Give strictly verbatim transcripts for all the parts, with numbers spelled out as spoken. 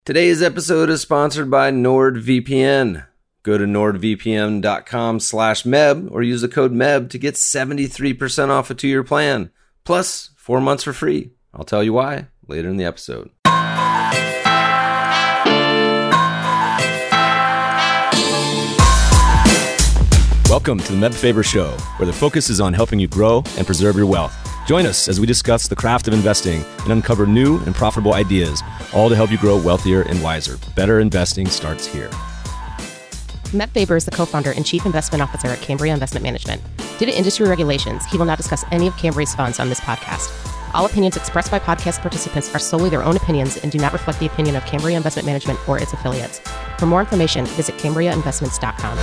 Today's episode is sponsored by NordVPN. Go to nordvpn.com slash meb or use the code meb to get seventy-three percent off a two-year plan. Plus, four months for free. I'll tell you why later in the episode. Welcome to the Meb Faber Show, where the focus is on helping you grow and preserve your wealth. Join us as we discuss the craft of investing and uncover new and profitable ideas, all to help you grow wealthier and wiser. Better investing starts here. Meb Faber is the co-founder and chief investment officer at Cambria Investment Management. Due to industry regulations, he will not discuss any of Cambria's funds on this podcast. All opinions expressed by podcast participants are solely their own opinions and do not reflect the opinion of Cambria Investment Management or its affiliates. For more information, visit cambria investments dot com.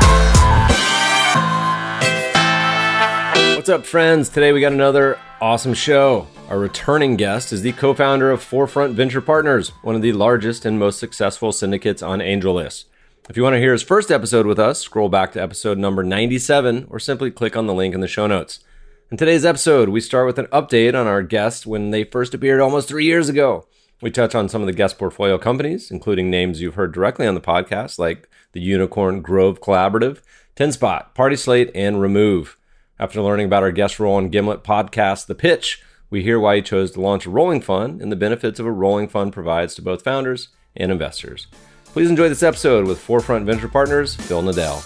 What's up, friends? Today we got another awesome show. Our returning guest is the co-founder of Forefront Venture Partners, one of the largest and most successful syndicates on AngelList. If you want to hear his first episode with us, scroll back to episode number ninety-seven or simply click on the link in the show notes. In today's episode, we start with an update on our guests when they first appeared almost three years ago. We touch on some of the guest portfolio companies, including names you've heard directly on the podcast, like the Unicorn Grove Collaborative, TenSpot, Party Slate, and Remove. After learning about our guest role on Gimlet podcast, The Pitch, we hear why he chose to launch a rolling fund and the benefits of a rolling fund provides to both founders and investors. Please enjoy this episode with Forefront Venture Partners, Phil Nadell.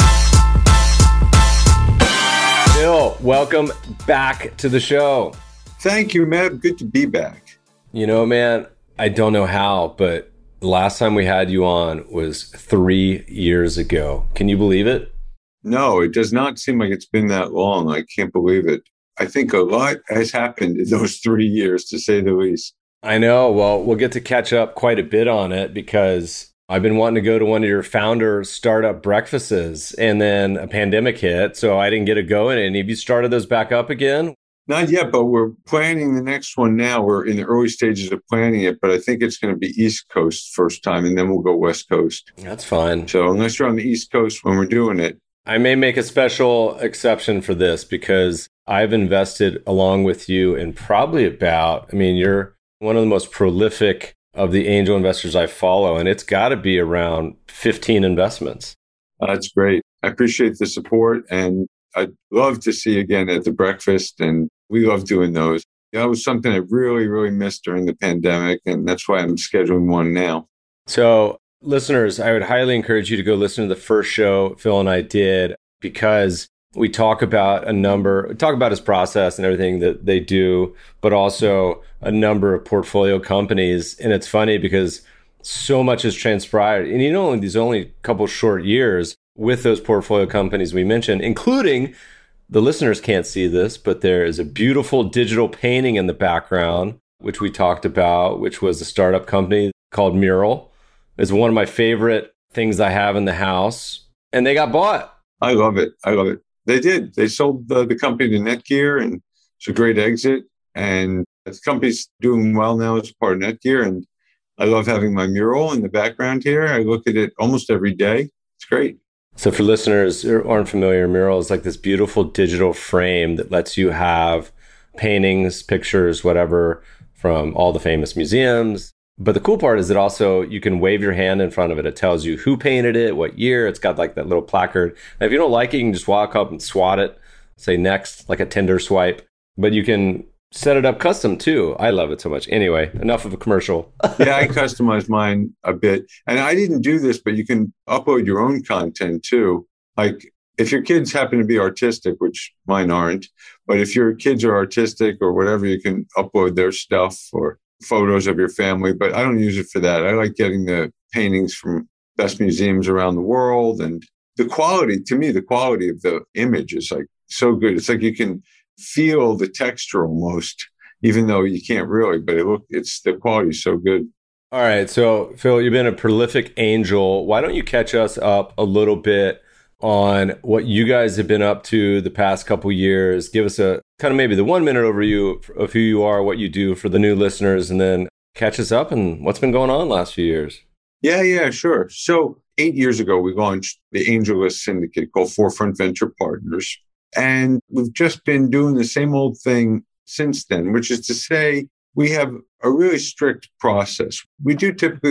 Phil, welcome back to the show. Thank you, Meb. Good to be back. You know, man, I don't know how, but the last time we had you on was three years ago. Can you believe it? No, it does not seem like it's been that long. I can't believe it. I think a lot has happened in those three years, to say the least. I know. Well, we'll get to catch up quite a bit on it because I've been wanting to go to one of your founder startup breakfasts, and then a pandemic hit, so I didn't get to go in it. And have you started those back up again? Not yet, but we're planning the next one now. We're in the early stages of planning it, but I think it's going to be East Coast first time, and then we'll go West Coast. That's fine. So unless you're on the East Coast when we're doing it. I may make a special exception for this because I've invested along with you in probably about, I mean, you're one of the most prolific of the angel investors I follow, and it's got to be around fifteen investments. Uh, that's great. I appreciate the support, and I'd love to see you again at the breakfast, and we love doing those. That was something I really, really missed during the pandemic, and that's why I'm scheduling one now. So, listeners, I would highly encourage you to go listen to the first show Phil and I did because we talk about a number, we talk about his process and everything that they do, but also a number of portfolio companies. And it's funny because so much has transpired. And you know, in these only couple short years with those portfolio companies we mentioned, including, the listeners can't see this, but there is a beautiful digital painting in the background, which we talked about, which was a startup company called Mural. It's one of my favorite things I have in the house, and they got bought. I love it. I love it. They did. They sold the, the company to Netgear, and it's a great exit. And the company's doing well now as a part of Netgear. And I love having my mural in the background here. I look at it almost every day. It's great. So for listeners who aren't familiar, Mural is like this beautiful digital frame that lets you have paintings, pictures, whatever, from all the famous museums. But the cool part is that also you can wave your hand in front of it. It tells you who painted it, what year. It's got like that little placard. And if you don't like it, you can just walk up and swat it, say next, like a Tinder swipe. But you can set it up custom too. I love it so much. Anyway, enough of a commercial. Yeah, I customized mine a bit. And I didn't do this, but you can upload your own content too. Like if your kids happen to be artistic, which mine aren't, but if your kids are artistic or whatever, you can upload their stuff or photos of your family, but I don't use it for that. I like getting the paintings from best museums around the world. And the quality, to me, the quality of the image is like so good. It's like you can feel the texture almost, even though you can't really, but it look, it's the quality is so good. All right. So Phil, you've been a prolific angel. Why don't you catch us up a little bit on what you guys have been up to the past couple years. Give us a kind of maybe the one minute overview of who you are, what you do for the new listeners, and then catch us up and what's been going on the last few years. Yeah, yeah, sure. So eight years ago, we launched the AngelList syndicate called Forefront Venture Partners. And we've just been doing the same old thing since then, which is to say we have a really strict process. We do typically like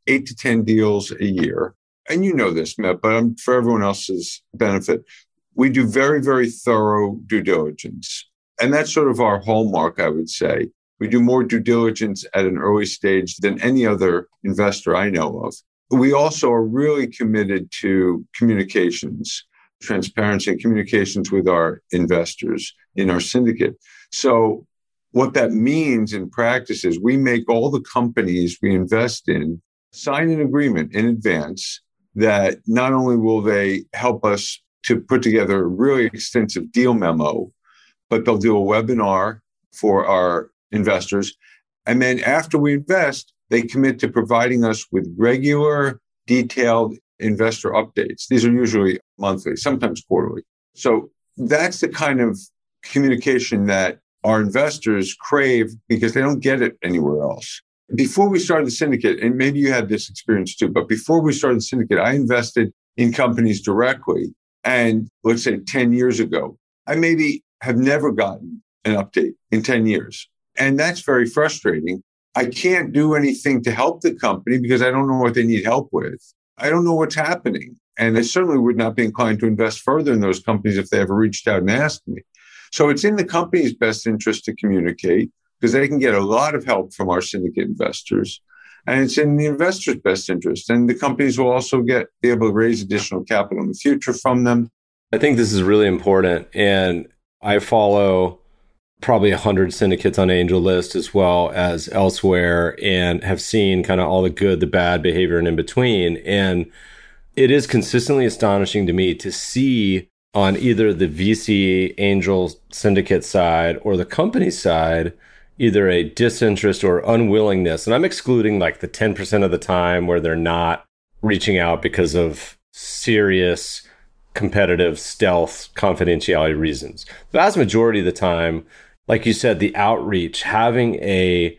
eight to ten deals a year. And you know this, Matt, but um, for everyone else's benefit, we do very, very thorough due diligence. And that's sort of our hallmark, I would say. We do more due diligence at an early stage than any other investor I know of. We also are really committed to communications, transparency and communications with our investors in our syndicate. So what that means in practice is we make all the companies we invest in sign an agreement in advance that not only will they help us to put together a really extensive deal memo, but they'll do a webinar for our investors. And then after we invest, they commit to providing us with regular, detailed investor updates. These are usually monthly, sometimes quarterly. So that's the kind of communication that our investors crave because they don't get it anywhere else. Before we started the syndicate, and maybe you had this experience too, but before we started the syndicate, I invested in companies directly. And let's say ten years ago, I maybe have never gotten an update in ten years. And that's very frustrating. I can't do anything to help the company because I don't know what they need help with. I don't know what's happening. And I certainly would not be inclined to invest further in those companies if they ever reached out and asked me. So it's in the company's best interest to communicate because they can get a lot of help from our syndicate investors. And it's in the investors' best interest. And the companies will also get be able to raise additional capital in the future from them. I think this is really important. And I follow probably one hundred syndicates on AngelList as well as elsewhere and have seen kind of all the good, the bad behavior and in between. And it is consistently astonishing to me to see on either the V C angel syndicate side or the company side, either a disinterest or unwillingness. And I'm excluding like the ten percent of the time where they're not reaching out because of serious competitive stealth confidentiality reasons. The vast majority of the time, like you said, the outreach, having a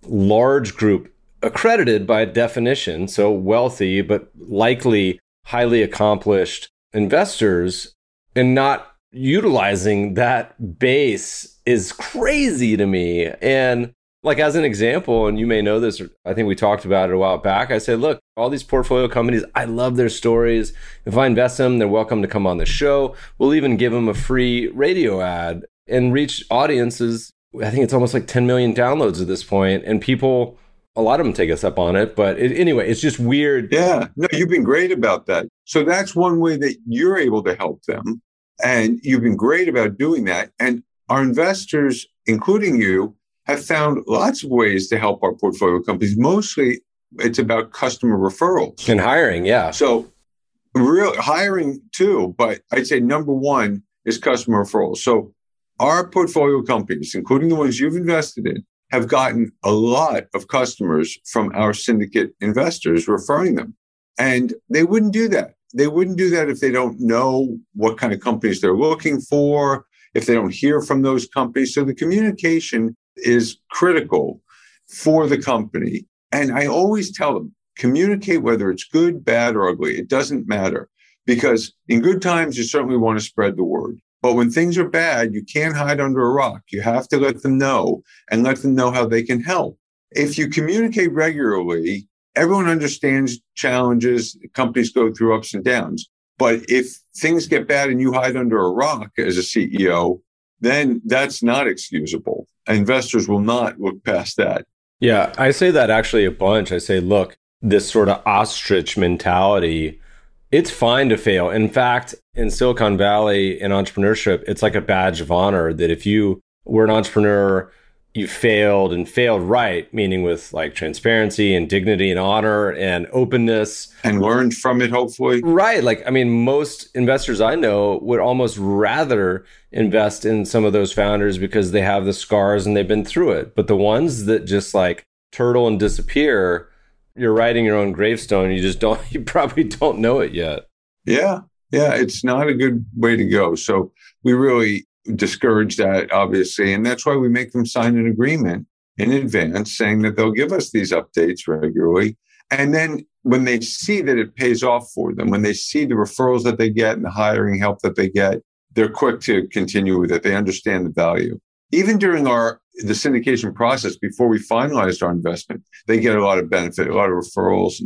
large group accredited by definition, so wealthy, but likely highly accomplished investors, and not utilizing that base is crazy to me. And like as an example, and you may know this, I think we talked about it a while back. I said, look, all these portfolio companies, I love their stories. If I invest in them, they're welcome to come on the show. We'll even give them a free radio ad and reach audiences. I think it's almost like ten million downloads at this point. And people, a lot of them take us up on it. But it, anyway, it's just weird. Yeah, no, you've been great about that. So that's one way that you're able to help them. And you've been great about doing that. And our investors, including you, have found lots of ways to help our portfolio companies. Mostly it's about customer referrals. And hiring, yeah. So real hiring too, but I'd say number one is customer referrals. So our portfolio companies, including the ones you've invested in, have gotten a lot of customers from our syndicate investors referring them. And they wouldn't do that. They wouldn't do that if they don't know what kind of companies they're looking for, if they don't hear from those companies. So the communication is critical for the company. And I always tell them, communicate whether it's good, bad, or ugly. It doesn't matter. Because in good times, you certainly want to spread the word. But when things are bad, you can't hide under a rock. You have to let them know and let them know how they can help. If you communicate regularly, everyone understands challenges. Companies go through ups and downs. But if things get bad and you hide under a rock as a C E O, then that's not excusable. Investors will not look past that. Yeah, I say that actually a bunch. I say, look, this sort of ostrich mentality, it's fine to fail. In fact, in Silicon Valley, in entrepreneurship, it's like a badge of honor that if you were an entrepreneur, you failed and failed right, meaning with like transparency and dignity and honor and openness. And learned from it, hopefully. Right. Like, I mean, most investors I know would almost rather invest in some of those founders because they have the scars and they've been through it. But the ones that just like turtle and disappear, you're writing your own gravestone. You just don't, you probably don't know it yet. Yeah. Yeah. It's not a good way to go. So we really discourage that, obviously. And that's why we make them sign an agreement in advance saying that they'll give us these updates regularly. And then when they see that it pays off for them, when they see the referrals that they get and the hiring help that they get, they're quick to continue with it. They understand the value. Even during our the syndication process, before we finalized our investment, they get a lot of benefit, a lot of referrals and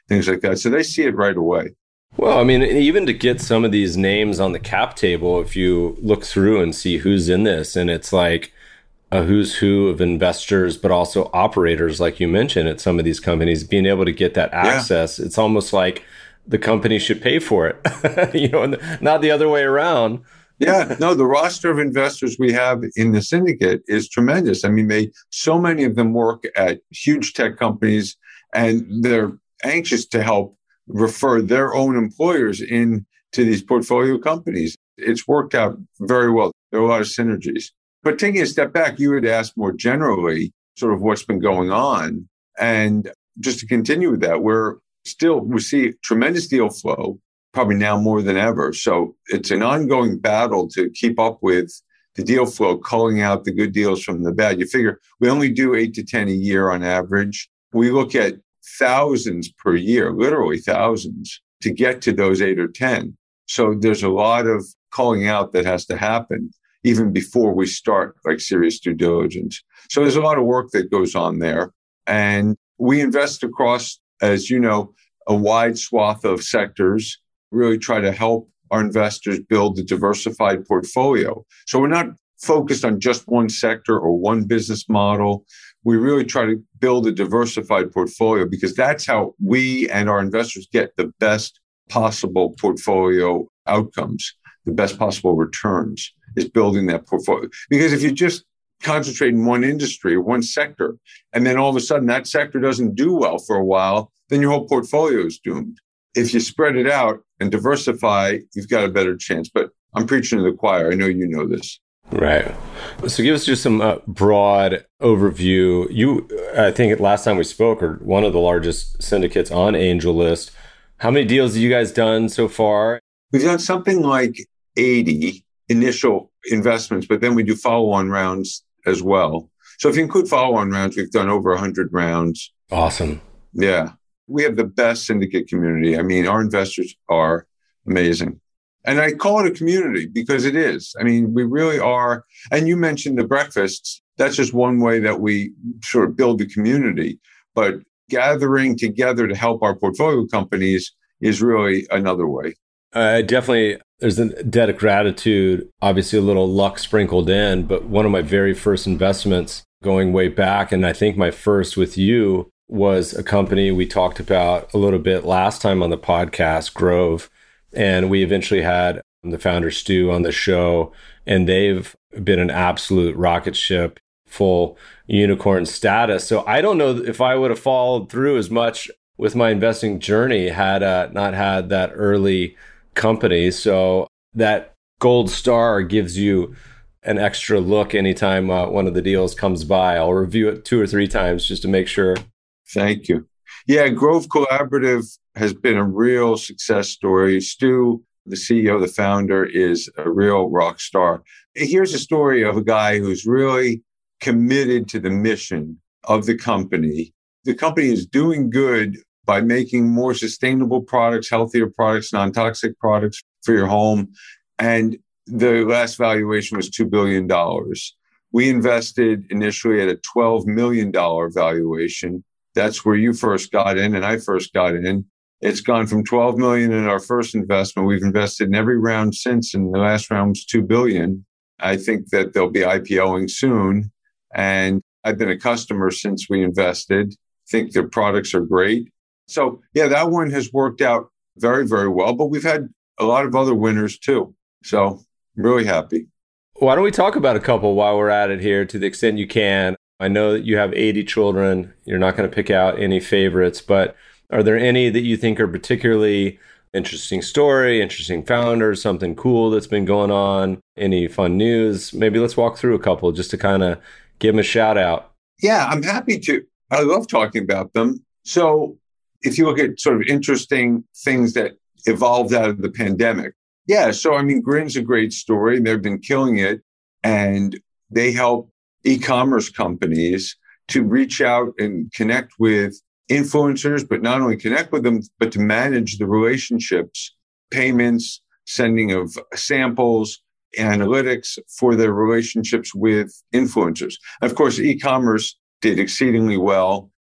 things like that. So they see it right away. Well, I mean, even to get some of these names on the cap table, if you look through and see who's in this, and it's like a who's who of investors, but also operators, like you mentioned, at some of these companies, being able to get that access, yeah. It's almost like the company should pay for it, you know, not the other way around. Yeah, no, the roster of investors we have in the syndicate is tremendous. I mean, they so many of them work at huge tech companies, and they're anxious to help refer their own employers into these portfolio companies. It's worked out very well. There are a lot of synergies. But taking a step back, you had asked more generally sort of what's been going on. And just to continue with that, we're still, we see tremendous deal flow, probably now more than ever. So it's an ongoing battle to keep up with the deal flow, culling out the good deals from the bad. You figure we only do eight to ten a year on average. We look at thousands per year, literally thousands, to get to those eight or ten. So there's a lot of culling out that has to happen even before we start like serious due diligence. So there's a lot of work that goes on there. And we invest across, as you know, a wide swath of sectors, really try to help our investors build a diversified portfolio. So we're not focused on just one sector or one business model. We really try to build a diversified portfolio because that's how we and our investors get the best possible portfolio outcomes, the best possible returns, is building that portfolio. Because if you just concentrate in one industry or one sector, and then all of a sudden that sector doesn't do well for a while, then your whole portfolio is doomed. If you spread it out and diversify, you've got a better chance. But I'm preaching to the choir. I know you know this. Right. So give us just some uh, broad overview. You, I think last time we spoke, are one of the largest syndicates on AngelList. How many deals have you guys done so far? We've done something like eighty initial investments, but then we do follow-on rounds as well. So if you include follow-on rounds, we've done over one hundred rounds. Awesome. Yeah. We have the best syndicate community. I mean, our investors are amazing. And I call it a community because it is. I mean, we really are. And you mentioned the breakfasts. That's just one way that we sort of build the community. But gathering together to help our portfolio companies is really another way. Uh, definitely, there's a debt of gratitude, obviously a little luck sprinkled in, but one of my very first investments going way back, and I think my first with you, was a company we talked about a little bit last time on the podcast, Grove. And we eventually had the founder, Stu, on the show, and they've been an absolute rocket ship, full unicorn status. So I don't know if I would have followed through as much with my investing journey had uh, not had that early company. So that gold star gives you an extra look anytime uh, one of the deals comes by. I'll review it two or three times just to make sure. Thank you. Yeah, Grove Collaborative has been a real success story. Stu, the C E O, the founder, is a real rock star. Here's a story of a guy who's really committed to the mission of the company. The company is doing good by making more sustainable products, healthier products, non-toxic products for your home. And the last valuation was two billion dollars. We invested initially at a twelve million dollars valuation. That's where you first got in and I first got in. It's gone from twelve million dollars in our first investment. We've invested in every round since, and the last round was two billion dollars. I think that they'll be IPOing soon. And I've been a customer since we invested. I think their products are great. So yeah, that one has worked out very, very well, but we've had a lot of other winners too. So I'm really happy. Why don't we talk about a couple while we're at it here to the extent you can? I know that you have eighty children. You're not going to pick out any favorites, but are there any that you think are particularly interesting story, interesting founders, something cool that's been going on, any fun news? Maybe let's walk through a couple just to kind of give them a shout out. Yeah, I'm happy to. I love talking about them. So if you look at sort of interesting things that evolved out of the pandemic. Yeah, so I mean, Grin's a great story. They've been killing it, and they help e-commerce companies to reach out and connect with influencers, but not only connect with them, but to manage the relationships, payments, sending of samples, analytics for their relationships with influencers. Of course, e-commerce did exceedingly well.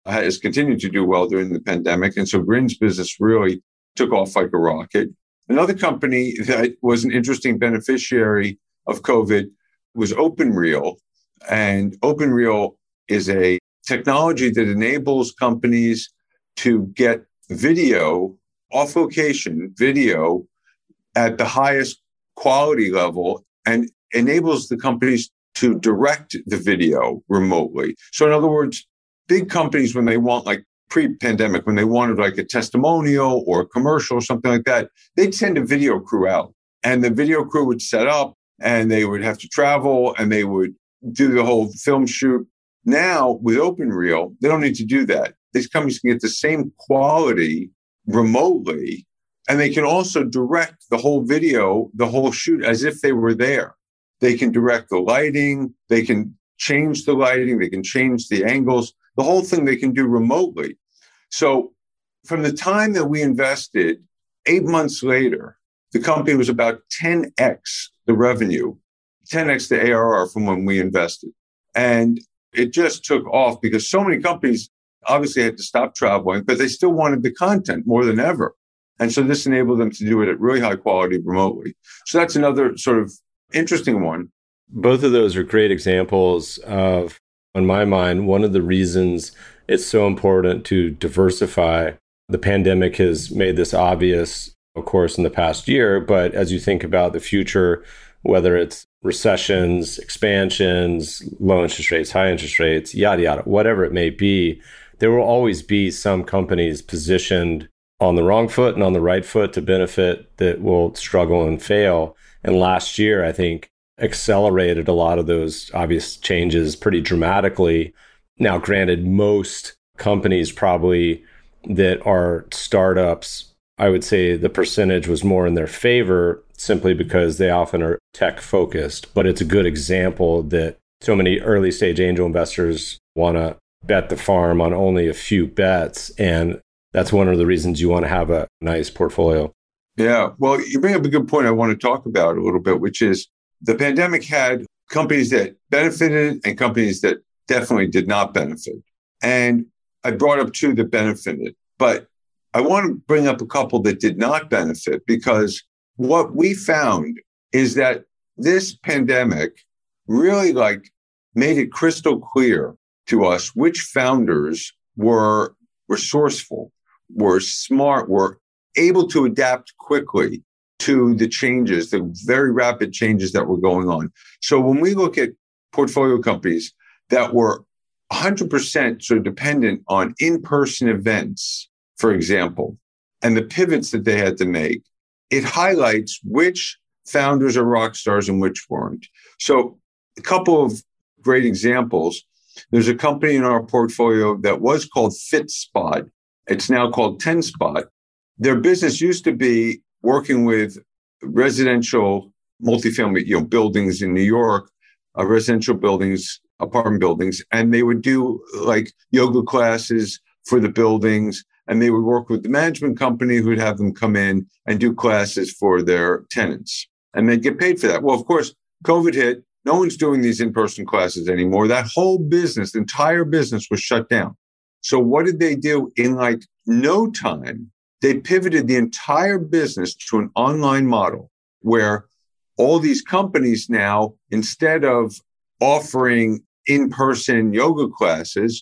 has continued to do well during the pandemic. And so Grin's business really took off like a rocket. Another company that was an interesting beneficiary of COVID was OpenReel. And OpenReel is a technology that enables companies to get video, off-location video at the highest quality level and enables the companies to direct the video remotely. So in other words, big companies, when they want, like pre-pandemic, when they wanted like a testimonial or a commercial or something like that, they'd send a video crew out and the video crew would set up and they would have to travel and they would do the whole film shoot. Now with OpenReel, they don't need to do that. These companies can get the same quality remotely, and they can also direct the whole video, the whole shoot as if they were there. They can direct the lighting, they can change the lighting, they can change the angles, the whole thing they can do remotely. So from the time that we invested, eight months later, the company was about ten x the revenue, ten x the A R R from when we invested. And it just took off because so many companies obviously had to stop traveling, but they still wanted the content more than ever. And so this enabled them to do it at really high quality remotely. So that's another sort of interesting one. Both of those are great examples of, in my mind, one of the reasons it's so important to diversify. The pandemic has made this obvious, of course, in the past year, but as you think about the future, whether it's recessions, expansions, low interest rates, high interest rates, yada, yada, whatever it may be, there will always be some companies positioned on the wrong foot and on the right foot to benefit that will struggle and fail. And last year, I think, accelerated a lot of those obvious changes pretty dramatically. Now, granted, most companies probably that are startups, I would say the percentage was more in their favor simply because they often are tech focused. But it's a good example that so many early stage angel investors want to bet the farm on only a few bets. And that's one of the reasons you want to have a nice portfolio. Yeah. Well, you bring up a good point I want to talk about a little bit, which is the pandemic had companies that benefited and companies that definitely did not benefit. And I brought up two that benefited, but I want to bring up a couple that did not benefit, because what we found is that this pandemic really like made it crystal clear to us which founders were resourceful, were smart, were able to adapt quickly to the changes, the very rapid changes that were going on. So when we look at portfolio companies that were one hundred percent sort of dependent on in-person events, for example, and the pivots that they had to make, it highlights which founders are rock stars and which weren't. So a couple of great examples. There's a company in our portfolio that was called FitSpot. It's now called TenSpot. Their business used to be working with residential multifamily, you know, buildings in New York, uh, residential buildings, apartment buildings, and they would do like yoga classes for the buildings, and they would work with the management company who would have them come in and do classes for their tenants, and they'd get paid for that. Well, of course, COVID hit. No one's doing these in-person classes anymore. That whole business, the entire business was shut down. So what did they do? In like no time, they pivoted the entire business to an online model where all these companies now, instead of offering in-person yoga classes,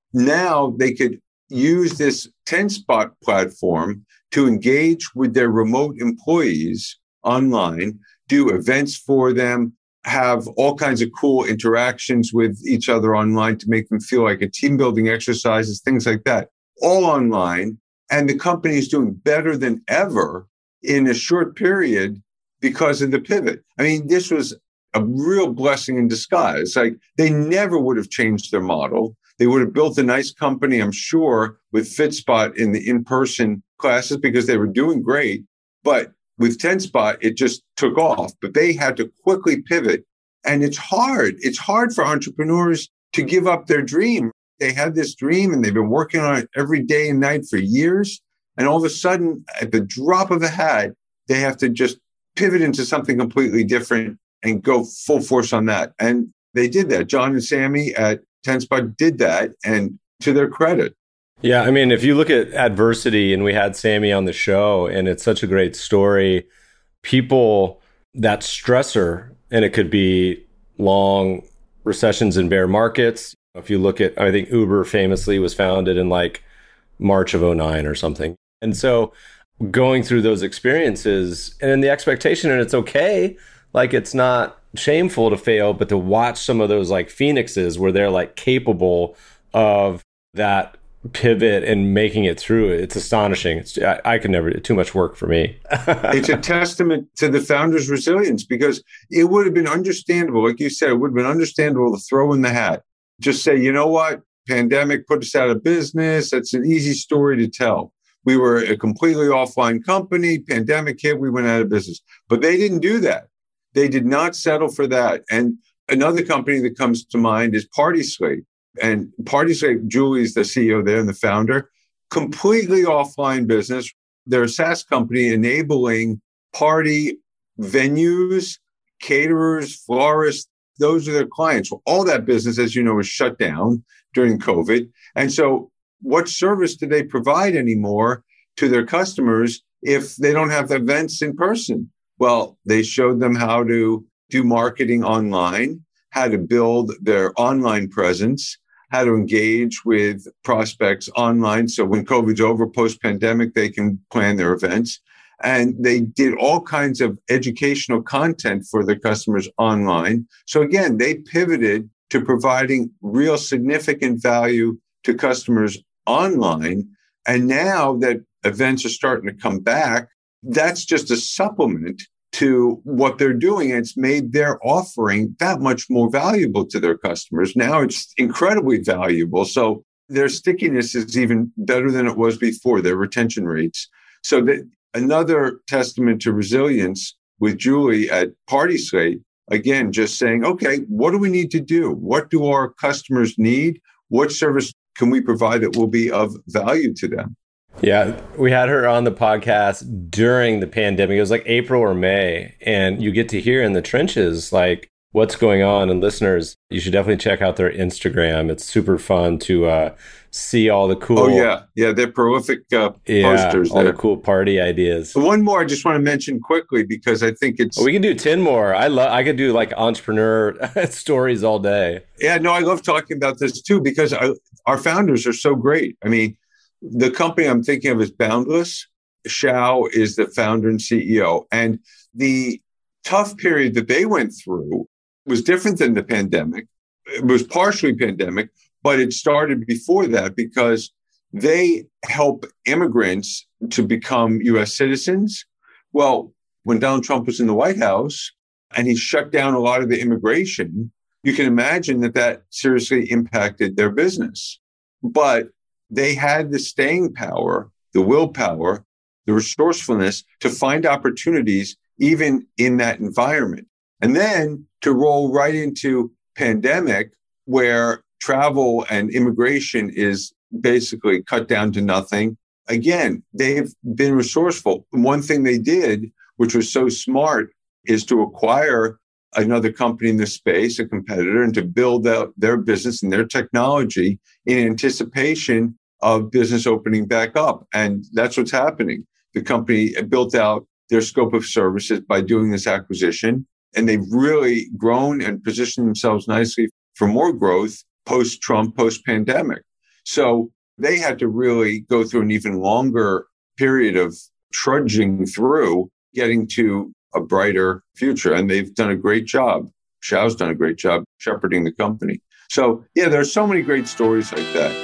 now they could use this TenSpot platform to engage with their remote employees online, do events for them, have all kinds of cool interactions with each other online to make them feel like a team building exercises, things like that, all online. And the company is doing better than ever in a short period because of the pivot. I mean, this was a real blessing in disguise. Like they never would have changed their model. They would have built a nice company, I'm sure, with FitSpot in the in-person classes because they were doing great. But with TenSpot, it just took off. But they had to quickly pivot. And it's hard. It's hard for entrepreneurs to give up their dream. They had this dream and they've been working on it every day and night for years. And all of a sudden, at the drop of a hat, they have to just pivot into something completely different and go full force on that. And they did that. John and Sammy at TenSpot did that. And to their credit. Yeah, I mean, if you look at adversity, and we had Sammy on the show, and it's such a great story, people, that stressor, and it could be long recessions and bear markets. If you look at, I think Uber famously was founded in like March of oh nine or something. And so going through those experiences and the expectation, and it's okay, like it's not shameful to fail, but to watch some of those like phoenixes where they're like capable of that pivot and making it through it. It's astonishing. It's, I, I could never, too much work for me. It's a testament to the founder's resilience, because it would have been understandable. Like you said, it would have been understandable to throw in the hat. Just say, you know what? Pandemic put us out of business. That's an easy story to tell. We were a completely offline company. Pandemic hit, we went out of business. But they didn't do that. They did not settle for that. And another company that comes to mind is Party Slate. And Party Slate, Julie's the C E O there and the founder, completely offline business. They're a SaaS company enabling party venues, caterers, florists. Those are their clients. Well, all that business, as you know, is shut down during COVID. And so what service do they provide anymore to their customers if they don't have events in person? Well, they showed them how to do marketing online, how to build their online presence, how to engage with prospects online. So when COVID's over, post-pandemic, they can plan their events. And they did all kinds of educational content for their customers online. So again, they pivoted to providing real significant value to customers online. And now that events are starting to come back, that's just a supplement to what they're doing. And it's made their offering that much more valuable to their customers. Now it's incredibly valuable. So their stickiness is even better than it was before, their retention rates. So that another testament to resilience with Julie at Party Slate, again, just saying, okay, what do we need to do? What do our customers need? What service can we provide that will be of value to them? Yeah, we had her on the podcast during the pandemic. It was like April or May, and you get to hear in the trenches, like, what's going on. And listeners, you should definitely check out their Instagram. It's super fun to uh, see all the cool. Oh, yeah. Yeah, they're prolific uh, yeah, posters. all there. the cool party ideas. One more I just want to mention quickly, because I think it's... Oh, we can do ten more. I love. I could do like entrepreneur stories all day. Yeah, no, I love talking about this too, because I, our founders are so great. I mean, the company I'm thinking of is Boundless. Xiao is the founder and C E O. And the tough period that they went through was different than the pandemic. It was partially pandemic, but it started before that because they help immigrants to become U S citizens. Well, when Donald Trump was in the White House and he shut down a lot of the immigration, you can imagine that that seriously impacted their business. But they had the staying power, the willpower, the resourcefulness to find opportunities even in that environment. And then to roll right into pandemic, where travel and immigration is basically cut down to nothing. Again, they've been resourceful. One thing they did, which was so smart, is to acquire another company in this space, a competitor, and to build out their business and their technology in anticipation of business opening back up. And that's what's happening. The company built out their scope of services by doing this acquisition, and they've really grown and positioned themselves nicely for more growth post-Trump, post-pandemic. So they had to really go through an even longer period of trudging through, getting to a brighter future. And they've done a great job. Xiao's done a great job shepherding the company. So yeah, there's so many great stories like that.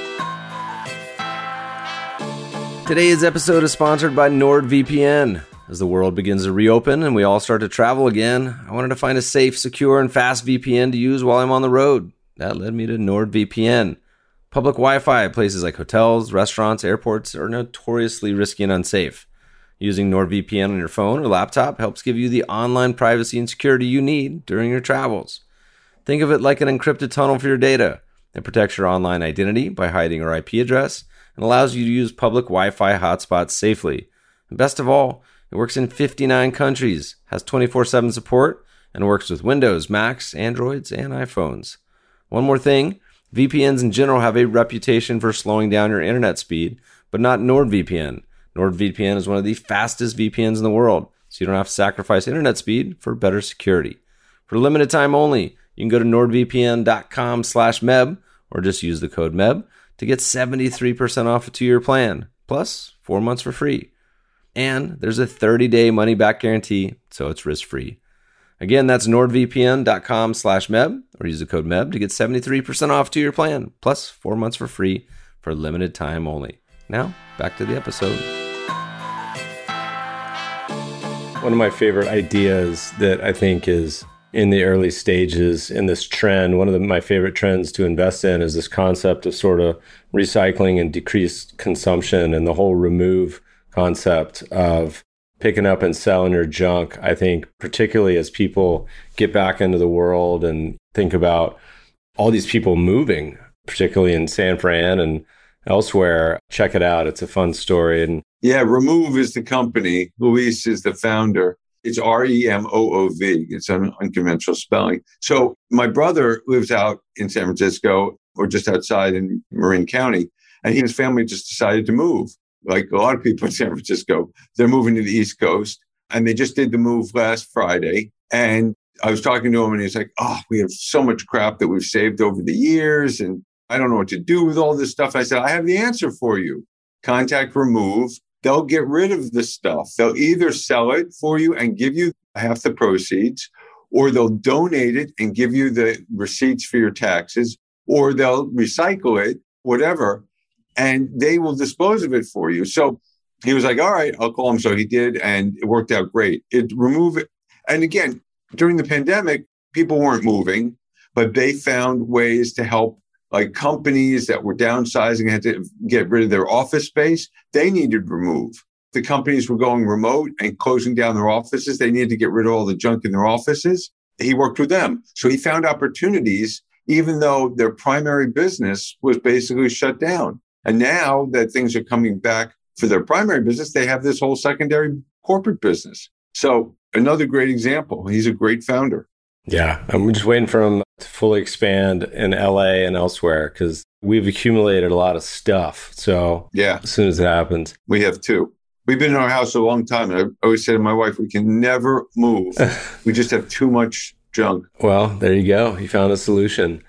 Today's episode is sponsored by NordVPN. As the world begins to reopen and we all start to travel again, I wanted to find a safe, secure, and fast V P N to use while I'm on the road. That led me to NordVPN. Public Wi-Fi at places like hotels, restaurants, airports are notoriously risky and unsafe. Using NordVPN on your phone or laptop helps give you the online privacy and security you need during your travels. Think of it like an encrypted tunnel for your data. It protects your online identity by hiding your I P address and allows you to use public Wi-Fi hotspots safely. And best of all, it works in fifty-nine countries, has twenty-four seven support, and works with Windows, Macs, Androids, and iPhones. One more thing, V P Ns in general have a reputation for slowing down your internet speed, but not NordVPN. NordVPN is one of the fastest V P Ns in the world, so you don't have to sacrifice internet speed for better security. For limited time only, you can go to nordvpn.com slash meb or just use the code M E B to get seventy-three percent off a two-year plan, plus four months for free. And there's a thirty-day money-back guarantee, so it's risk-free. Again, that's nordvpn.com slash meb or use the code M E B to get seventy-three percent off two-year plan, plus four months for free for limited time only. Now, back to the episode. One of my favorite ideas that I think is in the early stages in this trend, one of the, my favorite trends to invest in is this concept of sort of recycling and decreased consumption, and the whole remove concept of picking up and selling your junk. I think particularly as people get back into the world and think about all these people moving, particularly in San Fran and elsewhere, check it out. It's a fun story. And yeah, Remove is the company. Luis is the founder. It's R E M O O V. It's an unconventional spelling. So my brother lives out in San Francisco, or just outside in Marin County, and he and his family just decided to move. Like a lot of people in San Francisco, they're moving to the East Coast, and they just did the move last Friday. And I was talking to him, and he's like, oh, we have so much crap that we've saved over the years, and I don't know what to do with all this stuff. I said, I have the answer for you. Contact Remove. They'll get rid of the stuff. They'll either sell it for you and give you half the proceeds, or they'll donate it and give you the receipts for your taxes, or they'll recycle it, whatever, and they will dispose of it for you. So he was like, all right, I'll call him. So he did, and it worked out great. It removed it. And again, during the pandemic, people weren't moving, but they found ways to help, like companies that were downsizing had to get rid of their office space. They needed Remove. The companies were going remote and closing down their offices. They needed to get rid of all the junk in their offices. He worked with them. So he found opportunities, even though their primary business was basically shut down. And now that things are coming back for their primary business, they have this whole secondary corporate business. So another great example. He's a great founder. Yeah, I'm just waiting for him to fully expand in L A and elsewhere, because we've accumulated a lot of stuff. So yeah, as soon as it happens. We have too. We've been in our house a long time. And I always say to my wife, we can never move. We just have too much junk. Well, there you go. You found a solution.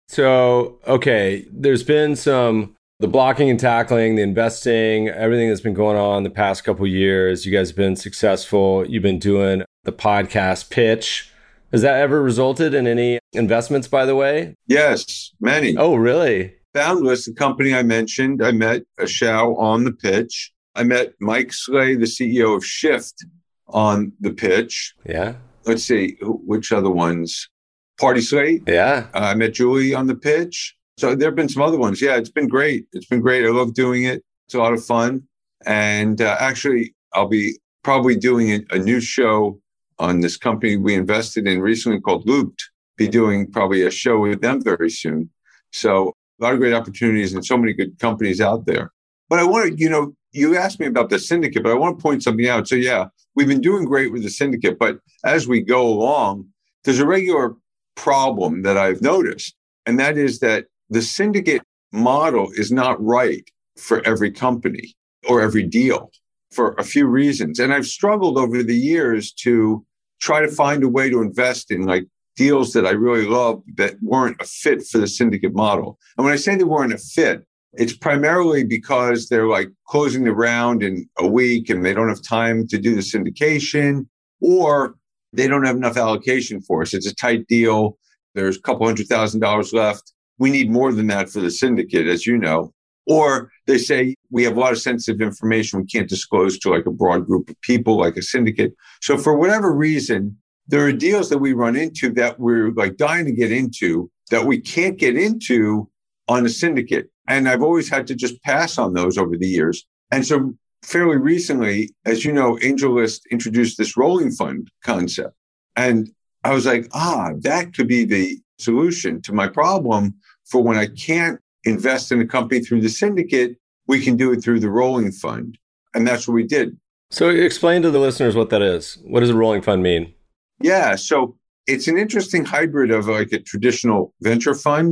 So, okay, there's been some, the blocking and tackling, the investing, everything that's been going on the past couple of years. You guys have been successful. You've been doing the podcast pitch. Has that ever resulted in any investments, by the way? Yes, many. Oh, really? Boundless, the company I mentioned, I met Xiao on the pitch. I met Mike Slay, the C E O of Shift, on the pitch. Yeah. Let's see, which other ones? Party Slate. Yeah. Uh, I met Julie on the pitch. So there have been some other ones. Yeah, it's been great. It's been great. I love doing it. It's a lot of fun. And uh, actually, I'll be probably doing a, a new show on this company we invested in recently called Looped. Be doing probably a show with them very soon. So a lot of great opportunities and so many good companies out there. But I want to, you know, you asked me about the syndicate, but I want to point something out. So yeah, we've been doing great with the syndicate, but as we go along, there's a regular problem that I've noticed. And that is that the syndicate model is not right for every company or every deal for a few reasons. And I've struggled over the years to try to find a way to invest in like deals that I really love that weren't a fit for the syndicate model. And when I say they weren't a fit, it's primarily because they're like closing the round in a week and they don't have time to do the syndication, or they don't have enough allocation for us. It's a tight deal. There's a couple hundred thousand dollars left. We need more than that for the syndicate, as you know. Or they say we have a lot of sensitive information we can't disclose to like a broad group of people, like a syndicate. So for whatever reason, there are deals that we run into that we're like dying to get into that we can't get into on a syndicate. And I've always had to just pass on those over the years. And so fairly recently, as you know, AngelList introduced this rolling fund concept. And I was like, ah, that could be the solution to my problem for when I can't invest in a company through the syndicate, we can do it through the rolling fund. And that's what we did. So explain to the listeners what that is. What does a rolling fund mean? Yeah. So it's an interesting hybrid of like a traditional venture fund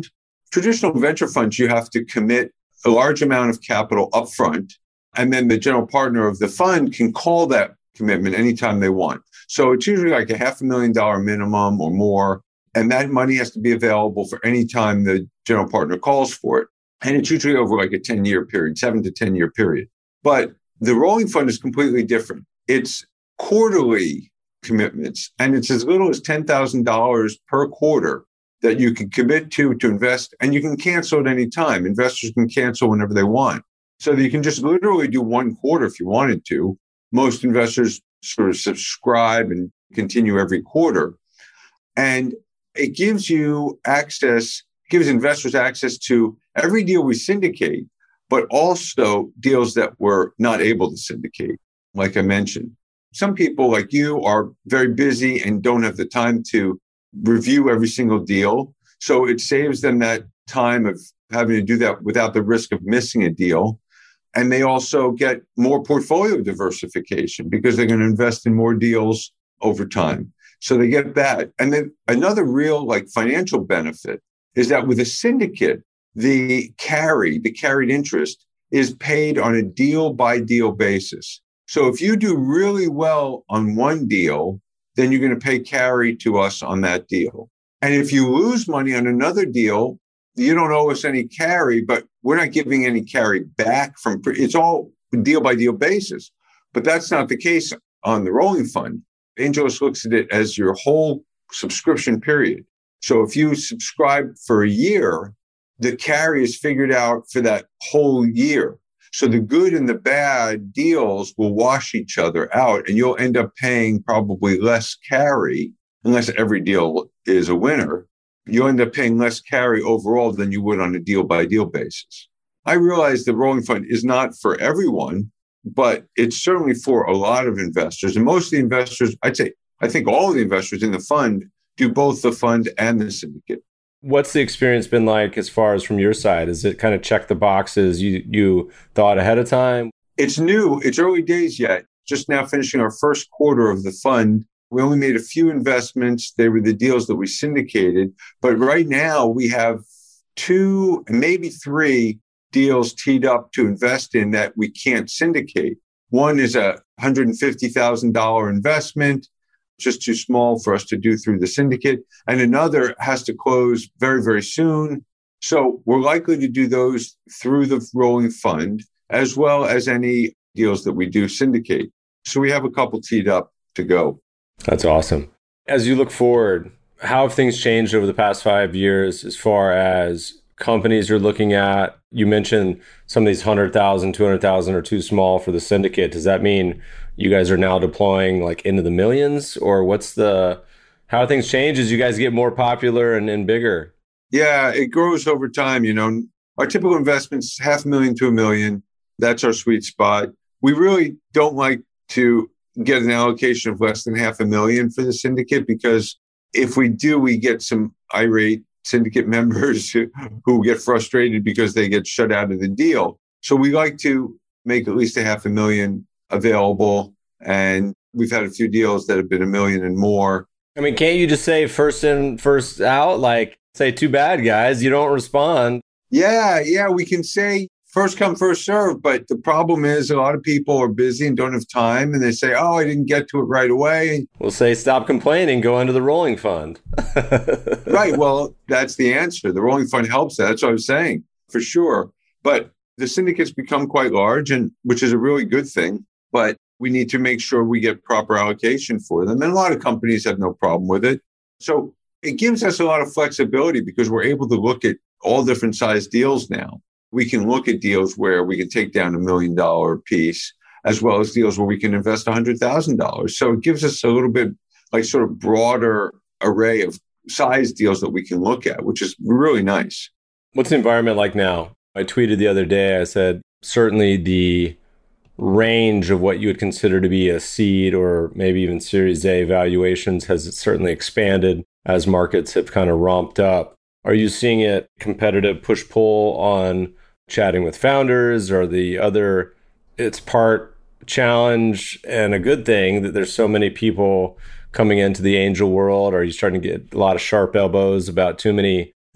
traditional venture funds, you have to commit a large amount of capital upfront, and then the general partner of the fund can call that commitment anytime they want. So it's usually like a half a million dollar minimum or more, and that money has to be available for any time the general partner calls for it. And it's usually over like a ten-year period, seven to ten-year period. But the rolling fund is completely different. It's quarterly commitments, and it's as little as ten thousand dollars per quarter that you can commit to to invest, and you can cancel at any time. Investors can cancel whenever they want. So that you can just literally do one quarter if you wanted to. Most investors sort of subscribe and continue every quarter. And it gives you access, gives investors access to every deal we syndicate, but also deals that we're not able to syndicate, like I mentioned. Some people like you are very busy and don't have the time to review every single deal. So it saves them that time of having to do that without the risk of missing a deal. And they also get more portfolio diversification because they're going to invest in more deals over time. So they get that. And then another real like financial benefit is that with a syndicate, the carry, the carried interest is paid on a deal by deal basis. So if you do really well on one deal, then you're going to pay carry to us on that deal. And if you lose money on another deal, you don't owe us any carry, but we're not giving any carry back from, it's all deal by deal basis. But that's not the case on the rolling fund. Angelos looks at it as your whole subscription period. So if you subscribe for a year, the carry is figured out for that whole year. So the good and the bad deals will wash each other out, and you'll end up paying probably less carry, unless every deal is a winner. You'll end up paying less carry overall than you would on a deal-by-deal basis. I realize the rolling fund is not for everyone, but it's certainly for a lot of investors. And most of the investors, I'd say, I think all of the investors in the fund do both the fund and the syndicate. What's the experience been like as far as from your side? Is it kind of check the boxes you you thought ahead of time? It's new. It's early days yet. Just now finishing our first quarter of the fund. We only made a few investments. They were the deals that we syndicated. But right now we have two, maybe three deals teed up to invest in that we can't syndicate. One is a one hundred fifty thousand dollars investment, just too small for us to do through the syndicate. And another has to close very, very soon. So we're likely to do those through the rolling fund, as well as any deals that we do syndicate. So we have a couple teed up to go. That's awesome. As you look forward, how have things changed over the past five years as far as companies you're looking at? You mentioned some of these one hundred thousand, two hundred thousand are too small for the syndicate. Does that mean you guys are now deploying like into the millions, or what's the, how things change as you guys get more popular and, and bigger? Yeah, it grows over time. You know, our typical investment's half a million to a million. That's our sweet spot. We really don't like to get an allocation of less than half a million for the syndicate, because if we do, we get some irate syndicate members who, who get frustrated because they get shut out of the deal. So we like to make at least a half a million available. And we've had a few deals that have been a million and more. I mean, can't you just say first in, first out? Like, say, too bad, guys, you don't respond. Yeah, yeah, we can say first come, first serve. But the problem is a lot of people are busy and don't have time. And they say, oh, I didn't get to it right away. We'll say, stop complaining, go into the rolling fund. Right. Well, that's the answer. The rolling fund helps that. That's what I was saying, for sure. But the syndicates become quite large, and which is a really good thing. But we need to make sure we get proper allocation for them. And a lot of companies have no problem with it. So it gives us a lot of flexibility because we're able to look at all different size deals now. We can look at deals where we can take down a million dollar piece, as well as deals where we can invest one hundred thousand dollars. So it gives us a little bit like sort of broader array of size deals that we can look at, which is really nice. What's the environment like now? I tweeted the other day, I said, certainly the range of what you would consider to be a seed or maybe even Series A valuations has certainly expanded as markets have kind of ramped up. Are you seeing it competitive push-pull on chatting with founders, or the other, it's part challenge and a good thing that there's so many people coming into the angel world? Are you starting to get a lot of sharp elbows about too many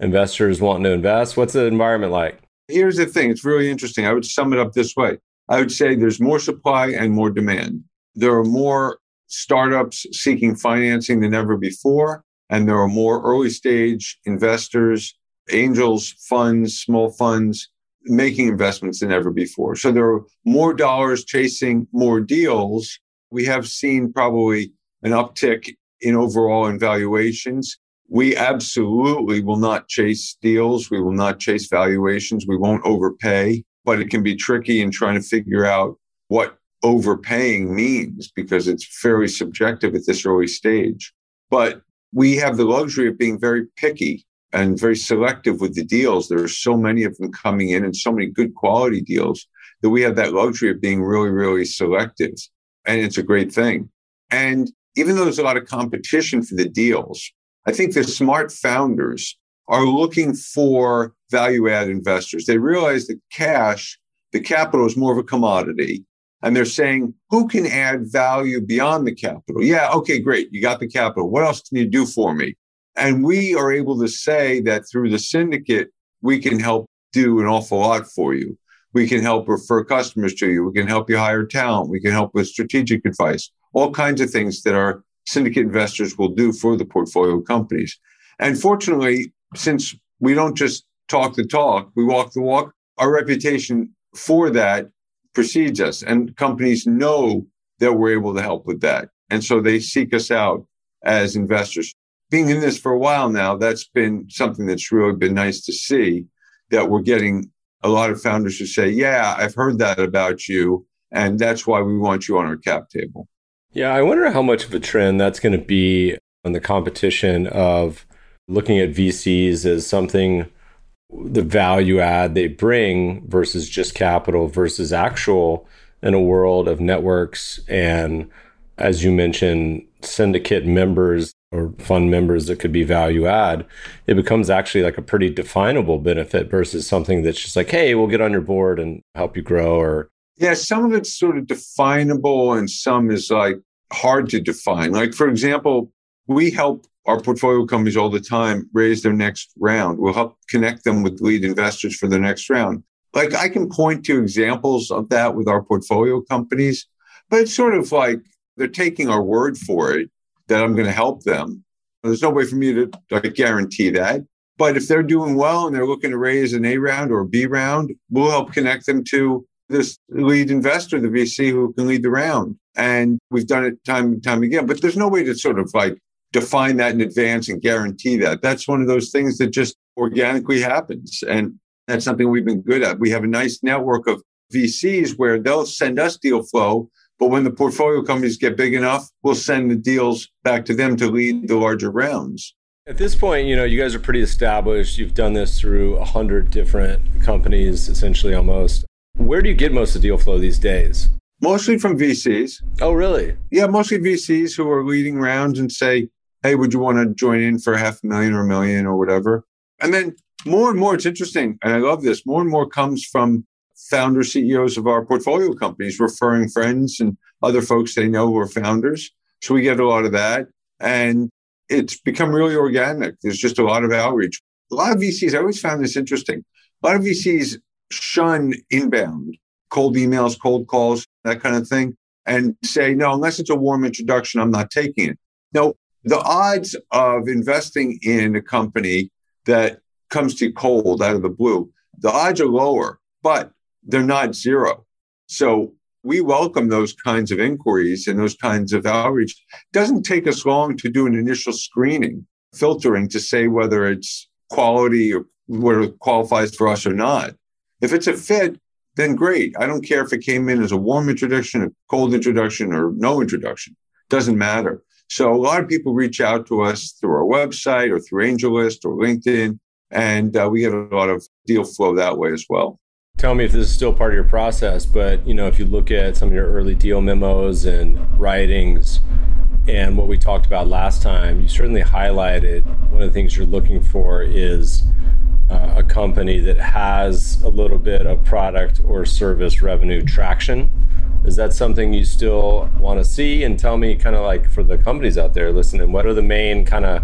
investors wanting to invest? What's the environment like? Here's the thing. It's really interesting. I would sum it up this way. I would say there's more supply and more demand. There are more startups seeking financing than ever before, and there are more early stage investors, angels, funds, small funds, making investments than ever before. So there are more dollars chasing more deals. We have seen probably an uptick in overall in valuations. We absolutely will not chase deals. We will not chase valuations. We won't overpay, but it can be tricky in trying to figure out what overpaying means because it's fairly subjective at this early stage. But we have the luxury of being very picky and very selective with the deals. There are so many of them coming in and so many good quality deals that we have that luxury of being really, really selective. And it's a great thing. And even though there's a lot of competition for the deals, I think the smart founders are looking for value-add investors. They realize that cash, the capital, is more of a commodity. And they're saying, who can add value beyond the capital? Yeah, okay, great. You got the capital. What else can you do for me? And we are able to say that through the syndicate, we can help do an awful lot for you. We can help refer customers to you. We can help you hire talent. We can help with strategic advice, all kinds of things that our syndicate investors will do for the portfolio companies. And fortunately, since we don't just talk the talk, we walk the walk, our reputation for that precedes us. And companies know that we're able to help with that. And so they seek us out as investors. Being in this for a while now, that's been something that's really been nice to see, that we're getting a lot of founders who say, yeah, I've heard that about you, and that's why we want you on our cap table. Yeah, I wonder how much of a trend that's going to be on the competition of looking at V Cs as something, the value add they bring versus just capital versus actual in a world of networks and, as you mentioned, syndicate members or fund members that could be value add. It becomes actually like a pretty definable benefit versus something that's just like, hey, we'll get on your board and help you grow. Or yeah, some of it's sort of definable and some is like hard to define. Like, for example, we help our portfolio companies all the time raise their next round. We'll help connect them with lead investors for the next round. Like, I can point to examples of that with our portfolio companies, but it's sort of like they're taking our word for it that I'm going to help them. There's no way for me to like, guarantee that. But if they're doing well and they're looking to raise an A round or a B round, we'll help connect them to this lead investor, the V C, who can lead the round. And we've done it time and time again. But there's no way to sort of like define that in advance and guarantee that. That's one of those things that just organically happens. And that's something we've been good at. We have a nice network of V Cs where they'll send us deal flow. But when the portfolio companies get big enough, we'll send the deals back to them to lead the larger rounds. At this point, you know, you guys are pretty established. You've done this through a hundred different companies, essentially almost. Where do you get most of the deal flow these days? Mostly from V Cs. Oh, really? Yeah, mostly V Cs who are leading rounds and say, hey, would you want to join in for half a million or a million or whatever? And then more and more, it's interesting, and I love this, more and more comes from founder C E Os of our portfolio companies referring friends and other folks they know who are founders. So we get a lot of that. And it's become really organic. There's just a lot of outreach. A lot of V Cs, I always found this interesting. A lot of V Cs shun inbound, cold emails, cold calls, that kind of thing, and say, no, unless it's a warm introduction, I'm not taking it. Now, the odds of investing in a company that comes to you cold out of the blue, the odds are lower, but they're not zero. So we welcome those kinds of inquiries and those kinds of outreach. It doesn't take us long to do an initial screening, filtering to say whether it's quality or whether it qualifies for us or not. If it's a fit, then great. I don't care if it came in as a warm introduction, a cold introduction, or no introduction. Doesn't matter. So a lot of people reach out to us through our website or through AngelList or LinkedIn, and uh, we get a lot of deal flow that way as well. Tell me if this is still part of your process, but you know, if you look at some of your early deal memos and writings and what we talked about last time, you certainly highlighted one of the things you're looking for is uh, a company that has a little bit of product or service revenue traction. Is that something you still want to see? And tell me kind of like for the companies out there listening, what are the main kind of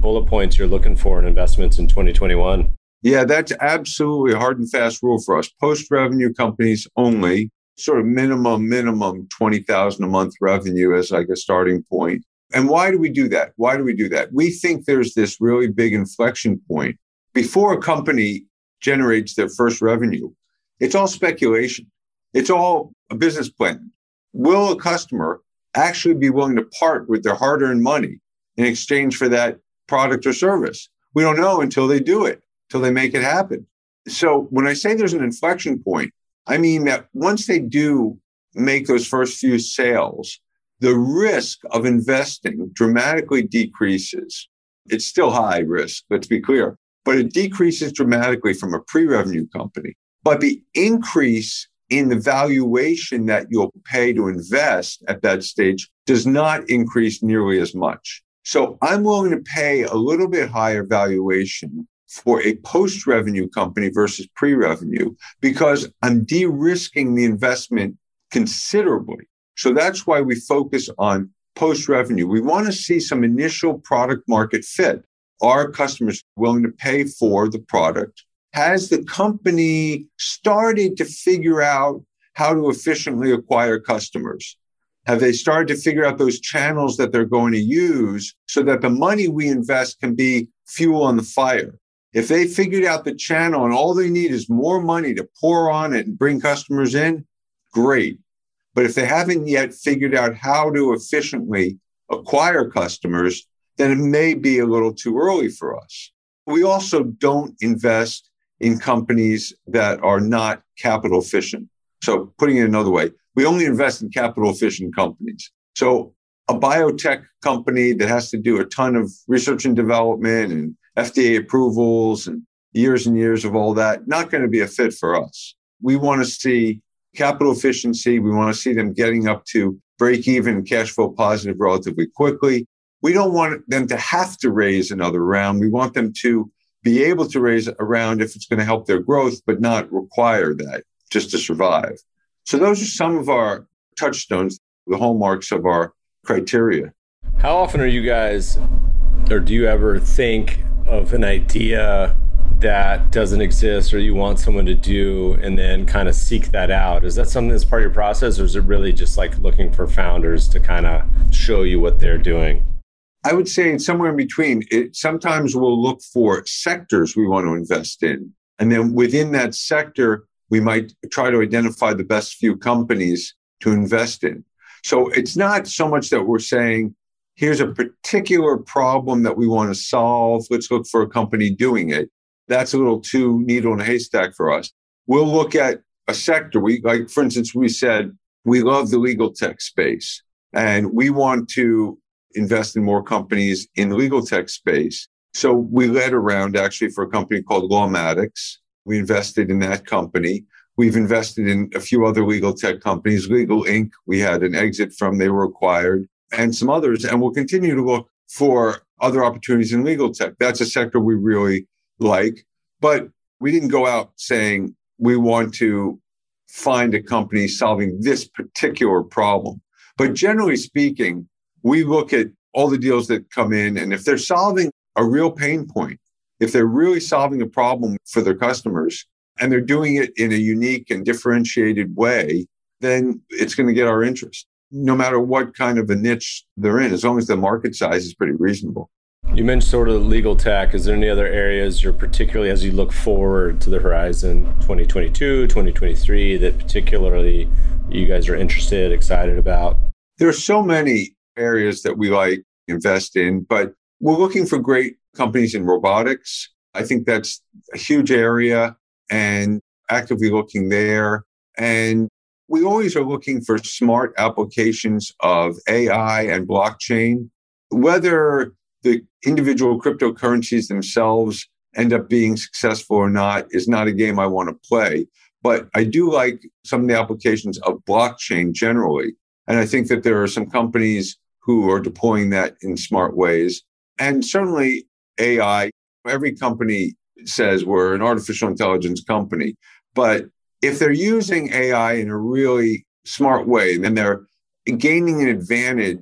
bullet points you're looking for in investments in twenty twenty-one. Yeah, that's absolutely a hard and fast rule for us. Post-revenue companies only, sort of minimum, minimum twenty thousand dollars a month revenue as like a starting point. And why do we do that? Why do we do that? We think there's this really big inflection point. Before a company generates their first revenue, it's all speculation. It's all a business plan. Will a customer actually be willing to part with their hard-earned money in exchange for that product or service? We don't know until they do it, until they make it happen. So when I say there's an inflection point, I mean that once they do make those first few sales, the risk of investing dramatically decreases. It's still high risk, let's be clear, but it decreases dramatically from a pre-revenue company. But the increase in the valuation that you'll pay to invest at that stage does not increase nearly as much. So I'm willing to pay a little bit higher valuation for a post-revenue company versus pre-revenue because I'm de-risking the investment considerably. So that's why we focus on post-revenue. We want to see some initial product market fit. Are customers willing to pay for the product? Has the company started to figure out how to efficiently acquire customers? Have they started to figure out those channels that they're going to use so that the money we invest can be fuel on the fire? If they figured out the channel and all they need is more money to pour on it and bring customers in, great. But if they haven't yet figured out how to efficiently acquire customers, then it may be a little too early for us. We also don't invest in companies that are not capital efficient. So putting it another way, we only invest in capital efficient companies. So a biotech company that has to do a ton of research and development and F D A approvals and years and years of all that, not going to be a fit for us. We want to see capital efficiency. We want to see them getting up to break even, cash flow positive relatively quickly. We don't want them to have to raise another round. We want them to be able to raise a round if it's going to help their growth, but not require that just to survive. So those are some of our touchstones, the hallmarks of our criteria. How often are you guys, or do you ever think of an idea that doesn't exist or you want someone to do and then kind of seek that out? Is that something that's part of your process, or is it really just like looking for founders to kind of show you what they're doing? I would say it's somewhere in between. It, sometimes we'll look for sectors we want to invest in. And then within that sector, we might try to identify the best few companies to invest in. So it's not so much that we're saying, here's a particular problem that we want to solve. Let's look for a company doing it. That's a little too needle in a haystack for us. We'll look at a sector. We, like, for instance, we said we love the legal tech space and we want to invest in more companies in the legal tech space. So we led around actually for a company called Lawmatics. We invested in that company. We've invested in a few other legal tech companies. Legal Incorporated, we had an exit from, they were acquired, and some others. And we'll continue to look for other opportunities in legal tech. That's a sector we really like. But we didn't go out saying we want to find a company solving this particular problem. But generally speaking, we look at all the deals that come in, and if they're solving a real pain point, if they're really solving a problem for their customers, and they're doing it in a unique and differentiated way, then it's going to get our interest, no matter what kind of a niche they're in, as long as the market size is pretty reasonable. You mentioned sort of legal tech. Is there any other areas you're particularly, as you look forward to the horizon, twenty twenty-two, twenty twenty-three, that particularly you guys are interested, excited about? There are so many areas that we like invest in, but we're looking for great companies in robotics. I think that's a huge area and actively looking there. And we always are looking for smart applications of A I and blockchain. Whether the individual cryptocurrencies themselves end up being successful or not is not a game I want to play. But I do like some of the applications of blockchain generally. And I think that there are some companies who are deploying that in smart ways. And certainly A I, every company says we're an artificial intelligence company. But if they're using A I in a really smart way, then they're gaining an advantage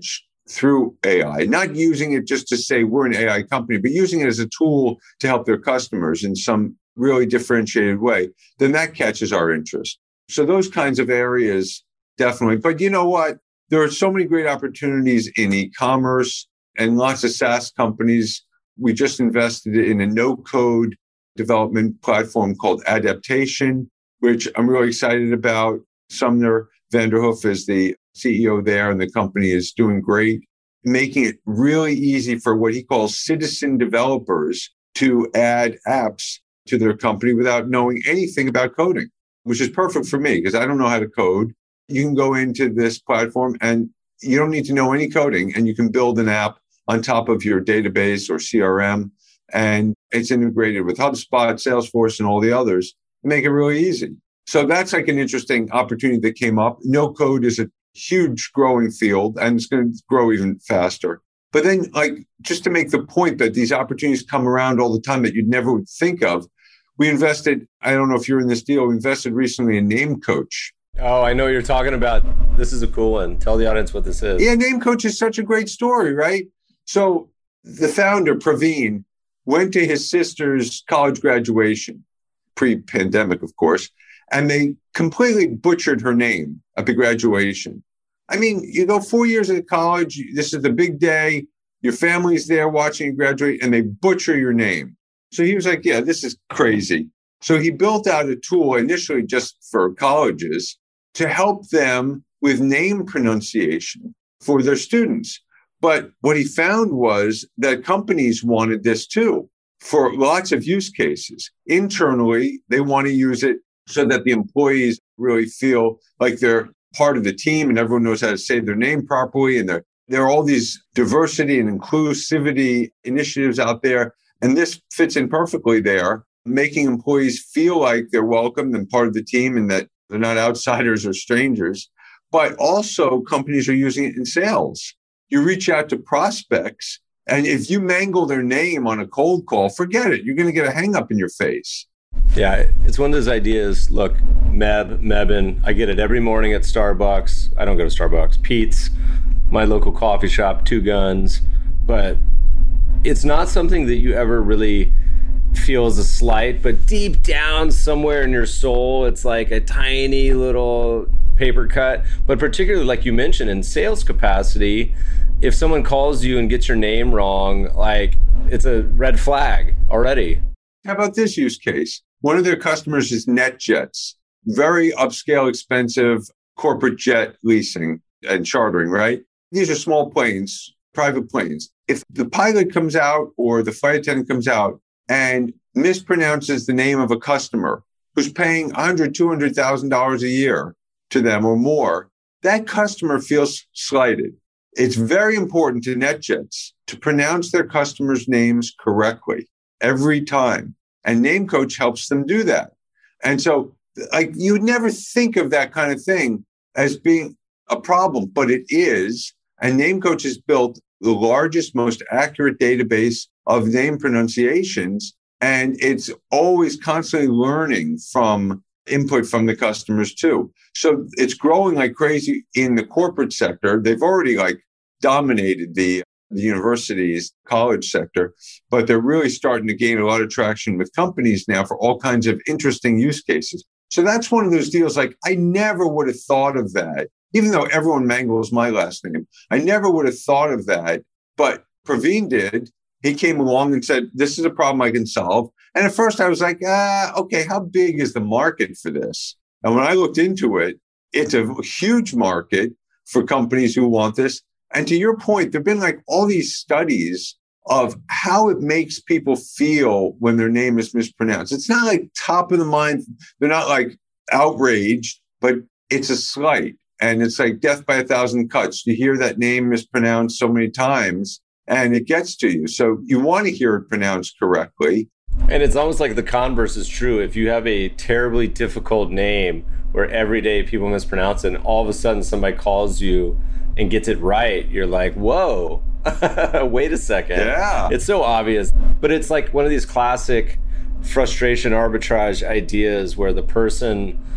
through A I, not using it just to say we're an A I company, but using it as a tool to help their customers in some really differentiated way, then that catches our interest. So those kinds of areas, definitely. But you know what? There are so many great opportunities in e-commerce and lots of SaaS companies. We just invested in a no-code development platform called Adaptation, which I'm really excited about. Sumner Vanderhoof is the C E O there, and the company is doing great, making it really easy for what he calls citizen developers to add apps to their company without knowing anything about coding, which is perfect for me because I don't know how to code. You can go into this platform and you don't need to know any coding, and you can build an app on top of your database or C R M, and it's integrated with HubSpot, Salesforce, and all the others. Make it really easy. So that's like an interesting opportunity that came up. No code is a huge growing field, and it's going to grow even faster. But then, like, just to make the point that these opportunities come around all the time that you'd never would think of, we invested, I don't know if you're in this deal, we invested recently in NameCoach. Oh, I know what you're talking about. This is a cool one. Tell the audience what this is. Yeah, NameCoach is such a great story, right? So the founder, Praveen, went to his sister's college graduation, pre-pandemic, of course, and they completely butchered her name at the graduation. I mean, you go four years into college, this is the big day, your family's there watching you graduate, and they butcher your name. So he was like, yeah, this is crazy. So he built out a tool initially just for colleges to help them with name pronunciation for their students. But what he found was that companies wanted this too for lots of use cases. Internally, they want to use it so that the employees really feel like they're part of the team and everyone knows how to say their name properly. And there, there are all these diversity and inclusivity initiatives out there. And this fits in perfectly there, making employees feel like they're welcome and part of the team and that they're not outsiders or strangers. But also companies are using it in sales. You reach out to prospects, and if you mangle their name on a cold call, forget it. You're going to get a hang up in your face. Yeah, it's one of those ideas. Look, Meb, Mebin, I get it every morning at Starbucks. I don't go to Starbucks. Pete's, my local coffee shop, Two Guns. But it's not something that you ever really feel as a slight, but deep down somewhere in your soul, it's like a tiny little paper cut. But particularly, like you mentioned, in sales capacity, if someone calls you and gets your name wrong, like it's a red flag already. How about this use case? One of their customers is NetJets, very upscale, expensive corporate jet leasing and chartering, right? These are small planes, private planes. If the pilot comes out or the flight attendant comes out and mispronounces the name of a customer who's paying one hundred thousand dollars, two hundred thousand dollars a year to them or more, that customer feels slighted. It's very important to NetJets to pronounce their customers' names correctly every time. And NameCoach helps them do that. And so, like, you would never think of that kind of thing as being a problem, but it is. And NameCoach has built the largest, most accurate database of name pronunciations. And it's always constantly learning from input from the customers too. So it's growing like crazy in the corporate sector. They've already like dominated the, the universities, college sector, but they're really starting to gain a lot of traction with companies now for all kinds of interesting use cases. So that's one of those deals like I never would have thought of that, even though everyone mangles my last name. I never would have thought of that, but Praveen did. He came along and said, this is a problem I can solve. And at first I was like, ah, okay, how big is the market for this? And when I looked into it, it's a huge market for companies who want this. And to your point, there've been like all these studies of how it makes people feel when their name is mispronounced. It's not like top of the mind. They're not like outraged, but it's a slight. And it's like death by a thousand cuts. You hear that name mispronounced so many times and it gets to you. So you want to hear it pronounced correctly. And it's almost like the converse is true. If you have a terribly difficult name where every day people mispronounce it and all of a sudden somebody calls you and gets it right, you're like, whoa, wait a second. Yeah. It's so obvious. But it's like one of these classic frustration arbitrage ideas where the person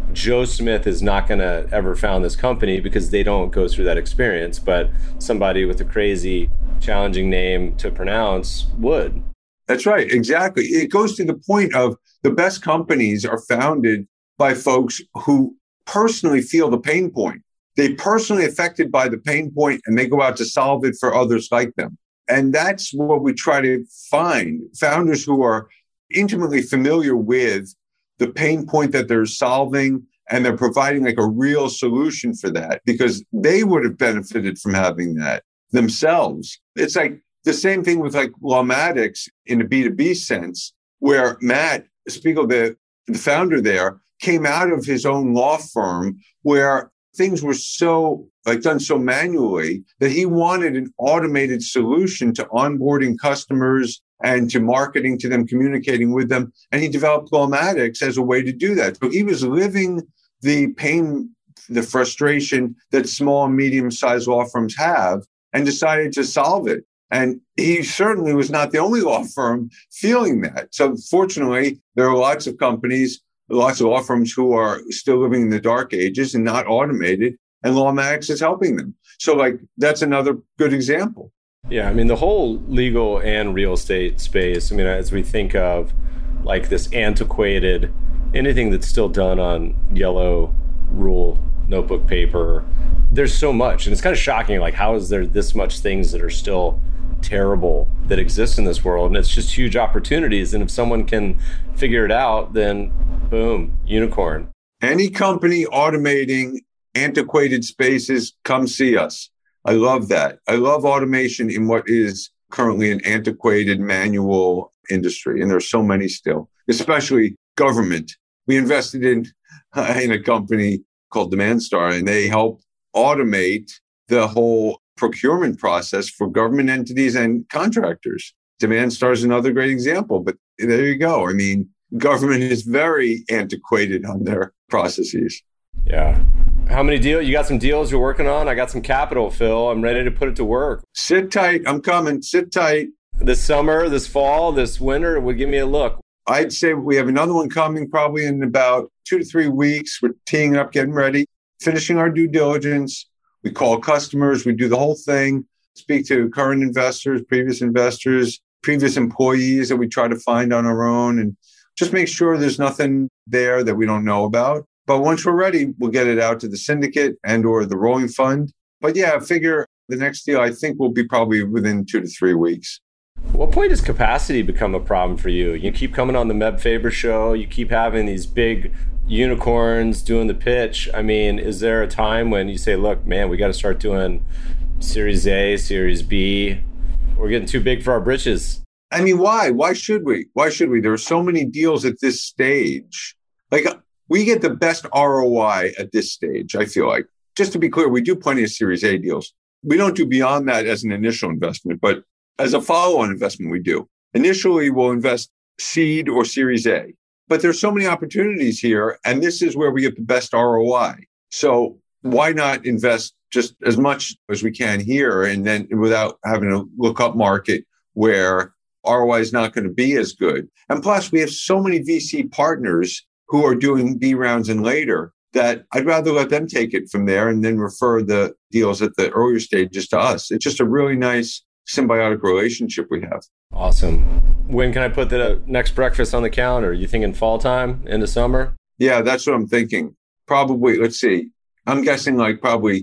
Joe Smith is not going to ever found this company because they don't go through that experience, but somebody with a crazy, challenging name to pronounce would. That's right. Exactly. It goes to the point of the best companies are founded by folks who personally feel the pain point. They personally affected by the pain point and they go out to solve it for others like them. And that's what we try to find, founders who are intimately familiar with the pain point that they're solving, and they're providing like a real solution for that because they would have benefited from having that themselves. It's like the same thing with like Lawmatics in a B two B sense, where Matt Spiegel, the, the founder there, came out of his own law firm where things were so like done so manually that he wanted an automated solution to onboarding customers and to marketing to them, communicating with them. And he developed Lawmatics as a way to do that. So he was living the pain, the frustration that small and medium-sized law firms have and decided to solve it. And he certainly was not the only law firm feeling that. So fortunately, there are lots of companies, lots of law firms who are still living in the dark ages and not automated, and Lawmatics is helping them. So like, that's another good example. Yeah, I mean, the whole legal and real estate space, I mean, as we think of like this antiquated, anything that's still done on yellow rule notebook paper, there's so much. And it's kind of shocking, like, how is there this much things that are still terrible that exist in this world? And it's just huge opportunities. And if someone can figure it out, then boom, unicorn. Any company automating antiquated spaces, come see us. I love that. I love automation in what is currently an antiquated manual industry. And there's so many still, especially government. We invested in, uh, in a company called DemandStar, and they help automate the whole procurement process for government entities and contractors. DemandStar is another great example, but there you go. I mean, government is very antiquated on their processes. Yeah. How many deals? You got some deals you're working on? I got some capital, Phil. I'm ready to put it to work. Sit tight. I'm coming. Sit tight. This summer, this fall, this winter, would give me a look. I'd say we have another one coming probably in about two to three weeks. We're teeing up, getting ready, finishing our due diligence. We call customers. We do the whole thing, speak to current investors, previous investors, previous employees that we try to find on our own, and just make sure there's nothing there that we don't know about. But once we're ready, we'll get it out to the syndicate and or the rolling fund. But yeah, I figure the next deal, I think, will be probably within two to three weeks. What point does capacity become a problem for you? You keep coming on the Meb Faber show. You keep having these big unicorns doing the pitch. I mean, is there a time when you say, look, man, we got to start doing Series A, Series B? We're getting too big for our britches. I mean, why? Why should we? Why should we? There are so many deals at this stage. Like, we get the best R O I at this stage, I feel like. Just to be clear, we do plenty of Series A deals. We don't do beyond that as an initial investment, but as a follow-on investment, we do. Initially, we'll invest seed or Series A. But there's so many opportunities here, and this is where we get the best R O I. So why not invest just as much as we can here, and then without having to look up market where R O I is not going to be as good? And plus, we have so many V C partners who are doing B rounds and later that I'd rather let them take it from there and then refer the deals at the earlier stages to us. It's just a really nice symbiotic relationship we have. Awesome. When can I put the next breakfast on the calendar? You thinking fall time, into summer? Yeah, that's what I'm thinking. Probably, let's see. I'm guessing like probably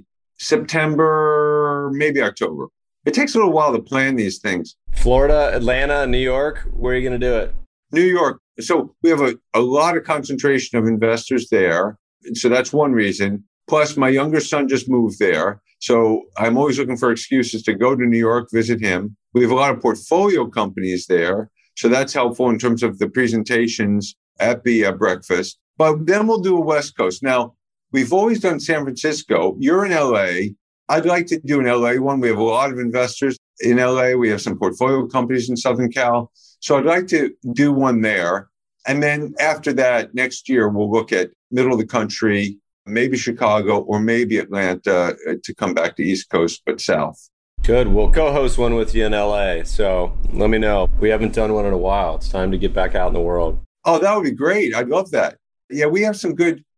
September, maybe October. It takes a little while to plan these things. Florida, Atlanta, New York, where are you going to do it? New York. So we have a, a lot of concentration of investors there. So that's one reason. Plus, my younger son just moved there. So I'm always looking for excuses to go to New York, visit him. We have a lot of portfolio companies there. So that's helpful in terms of the presentations at the uh, breakfast. But then we'll do a West Coast. Now, we've always done San Francisco. You're in L A. I'd like to do an L A one. We have a lot of investors in L A. We have some portfolio companies in Southern Cal. So I'd like to do one there. And then after that, next year, we'll look at middle of the country, maybe Chicago, or maybe Atlanta to come back to East Coast, but South. Good. We'll co-host one with you in L A. So let me know. We haven't done one in a while. It's time to get back out in the world. Oh, that would be great. I'd love that. Yeah, we have some good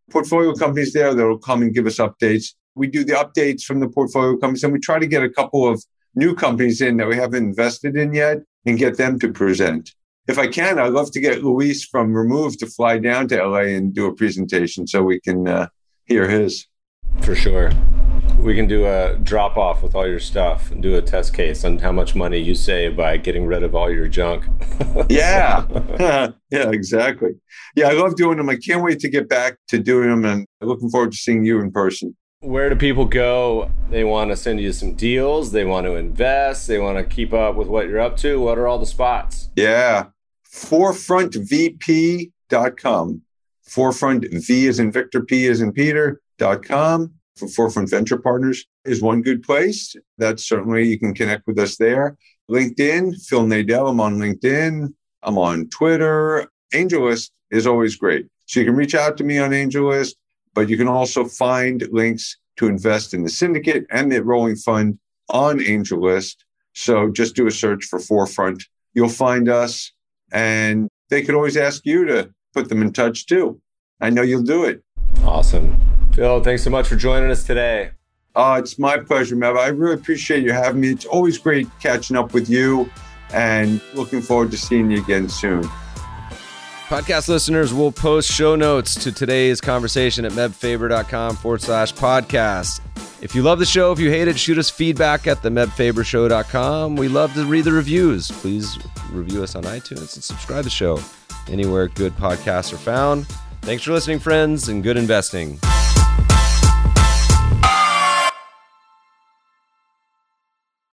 portfolio companies there that will come and give us updates. We do the updates from the portfolio companies, and we try to get a couple of new companies in that we haven't invested in yet and get them to present. If I can, I'd love to get Luis from Remove to fly down to L A and do a presentation so we can uh, hear his. For sure. We can do a drop off with all your stuff and do a test case on how much money you save by getting rid of all your junk. Yeah. Yeah, exactly. Yeah, I love doing them. I can't wait to get back to doing them, and looking forward to seeing you in person. Where do people go? They want to send you some deals. They want to invest. They want to keep up with what you're up to. What are all the spots? Yeah. forefront v p dot com. Forefront V as in Victor, P as in Peter, dot com. For Forefront Venture Partners is one good place. That's certainly, you can connect with us there. LinkedIn, Phil Nadell. I'm on LinkedIn. I'm on Twitter. AngelList is always great. So you can reach out to me on AngelList, but you can also find links to invest in the syndicate and the rolling fund on AngelList. So just do a search for Forefront. You'll find us, and they could always ask you to put them in touch too. I know you'll do it. Awesome. Phil, thanks so much for joining us today. Uh, it's my pleasure, Mev. I really appreciate you having me. It's always great catching up with you, and looking forward to seeing you again soon. Podcast listeners will post show notes to today's conversation at mebfaber.com forward slash podcast. If you love the show, if you hate it, shoot us feedback at the meb faber show dot com. We love to read the reviews. Please review us on iTunes and subscribe to the show anywhere good podcasts are found. Thanks for listening, friends, and good investing.